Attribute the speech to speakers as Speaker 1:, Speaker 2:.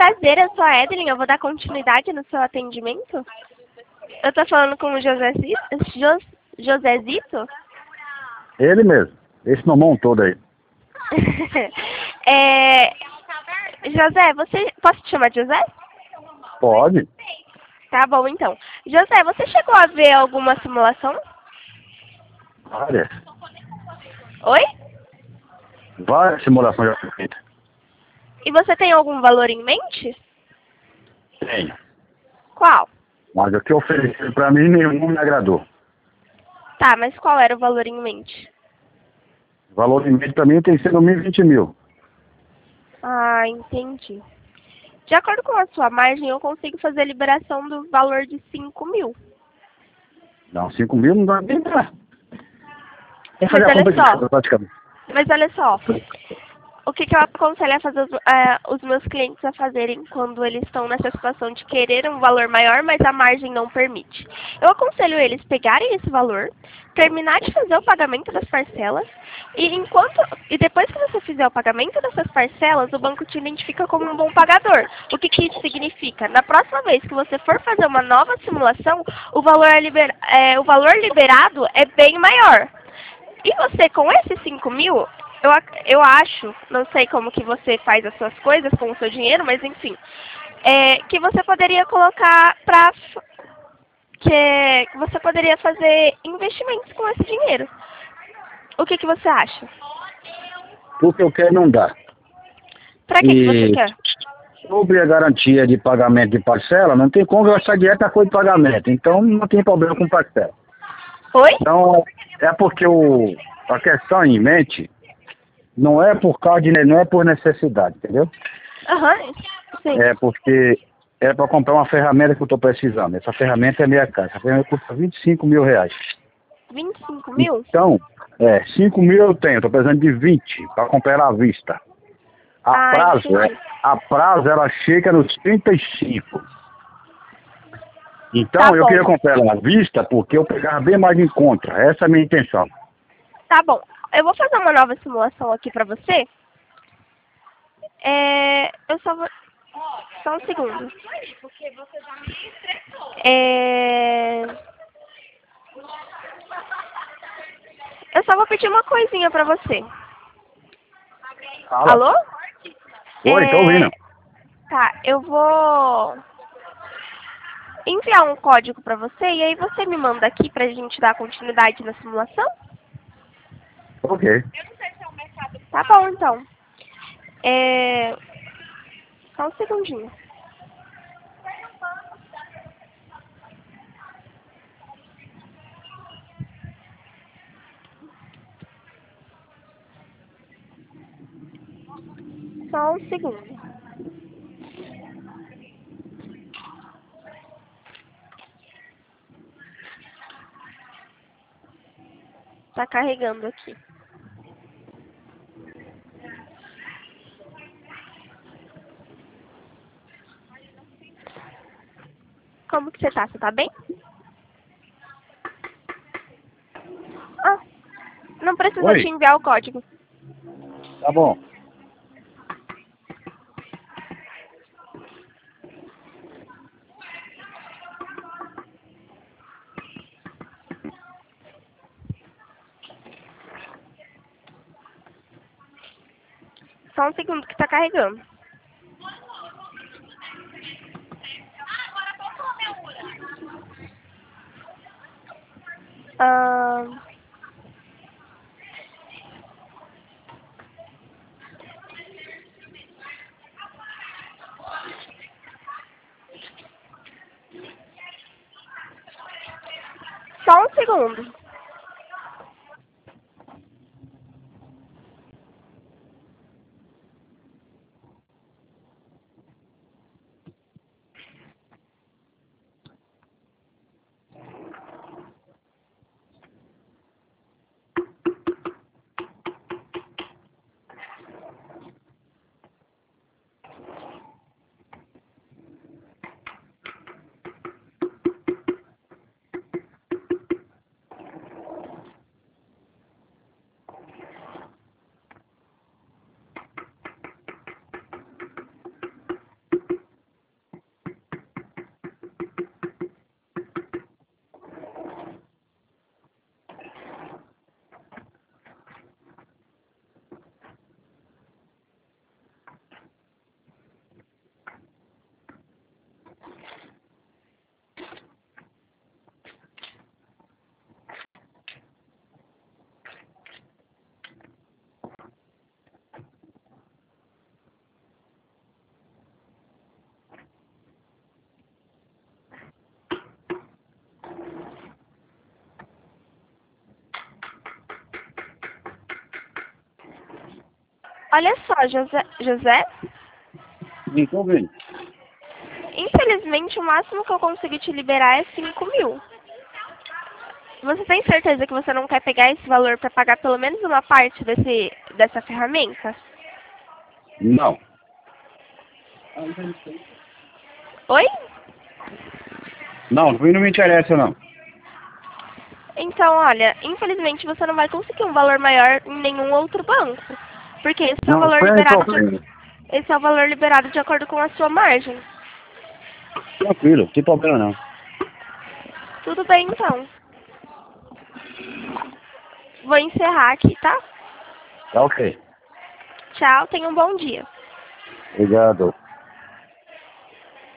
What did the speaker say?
Speaker 1: Prazer, eu sou a Evelyn, eu vou dar continuidade no seu atendimento. Eu tô falando com o Josezito?
Speaker 2: Ele mesmo. Esse nomão todo aí.
Speaker 1: José, posso te chamar de José?
Speaker 2: Pode.
Speaker 1: Tá bom, então. José, você chegou a ver alguma simulação?
Speaker 2: Várias.
Speaker 1: Oi?
Speaker 2: Várias simulações já foram feitas.
Speaker 1: E você tem algum valor em mente?
Speaker 2: Tenho.
Speaker 1: Qual?
Speaker 2: Mas o que ofereceram pra mim, nenhum me agradou.
Speaker 1: Tá, mas qual era o valor em mente?
Speaker 2: O valor em médio pra mim tem que ser no mínimo 20 mil.
Speaker 1: Ah, entendi. De acordo com a sua margem, eu consigo fazer a liberação do valor de 5 mil.
Speaker 2: Não, 5 mil não dá nem pra... Vamos
Speaker 1: Mas
Speaker 2: fazer a
Speaker 1: olha
Speaker 2: conta de
Speaker 1: só,
Speaker 2: casa, praticamente.
Speaker 1: o que eu aconselho a fazer os meus clientes a fazerem quando eles estão nessa situação de querer um valor maior, mas a margem não permite? Eu aconselho eles pegarem esse valor, terminar de fazer o pagamento das parcelas, e depois que você fizer o pagamento dessas parcelas, o banco te identifica como um bom pagador. O que isso significa? Na próxima vez que você for fazer uma nova simulação, o valor liberado é bem maior. E você, com esses 5 mil, eu acho, não sei como que você faz as suas coisas com o seu dinheiro, mas enfim, que você poderia colocar que você poderia fazer investimentos com esse dinheiro. O que você acha?
Speaker 2: O que eu quero não dá.
Speaker 1: Pra que você quer?
Speaker 2: Sobre a garantia de pagamento de parcela, não tem como eu achar direto a folha de pagamento. Então não tem problema com parcela.
Speaker 1: Oi?
Speaker 2: Então, é porque a questão em mente não é por causa de, não é por necessidade, entendeu?
Speaker 1: Aham, sim.
Speaker 2: É porque é para comprar uma ferramenta que eu estou precisando. Essa ferramenta é minha casa. Essa ferramenta custa 25 mil reais.
Speaker 1: 25 mil?
Speaker 2: Então, 5 mil eu tenho, estou precisando de 20 para comprar ela à vista.
Speaker 1: Entendi.
Speaker 2: A prazo ela chega nos 35. Então
Speaker 1: Tá
Speaker 2: eu
Speaker 1: bom.
Speaker 2: queria comprar ela à vista porque eu pegava bem mais em conta. Essa é a minha intenção.
Speaker 1: Tá bom. Eu vou fazer uma nova simulação aqui pra você. Eu só vou... Só um segundo. Eu só vou pedir uma coisinha pra você.
Speaker 2: Fala.
Speaker 1: Alô?
Speaker 2: Oi, tô ouvindo.
Speaker 1: Tá, eu vou enviar um código pra você e aí você me manda aqui pra gente dar continuidade na simulação?
Speaker 2: Ok.
Speaker 1: Tá bom, então. Só um segundinho. Só um segundo. Tá carregando aqui. Como que você tá? Você tá bem? Ah, não precisa te
Speaker 2: Oi,
Speaker 1: enviar o código.
Speaker 2: tá bom.
Speaker 1: Só um segundo que tá carregando. Ah, só um segundo. Olha só, José,
Speaker 2: Sim, tô ouvindo.
Speaker 1: infelizmente o máximo que eu consigo te liberar é 5.000. Você tem certeza que você não quer pegar esse valor para pagar pelo menos uma parte dessa ferramenta?
Speaker 2: Não.
Speaker 1: Oi?
Speaker 2: Não, não me interessa, não.
Speaker 1: Então, olha, infelizmente você não vai conseguir um valor maior em nenhum outro banco. Porque
Speaker 2: Não,
Speaker 1: esse é o valor liberado de acordo com a sua margem.
Speaker 2: tranquilo, não tem problema não.
Speaker 1: Tudo bem, então. Vou encerrar aqui, tá?
Speaker 2: Tá ok.
Speaker 1: Tchau, tenha um bom dia.
Speaker 2: Obrigado.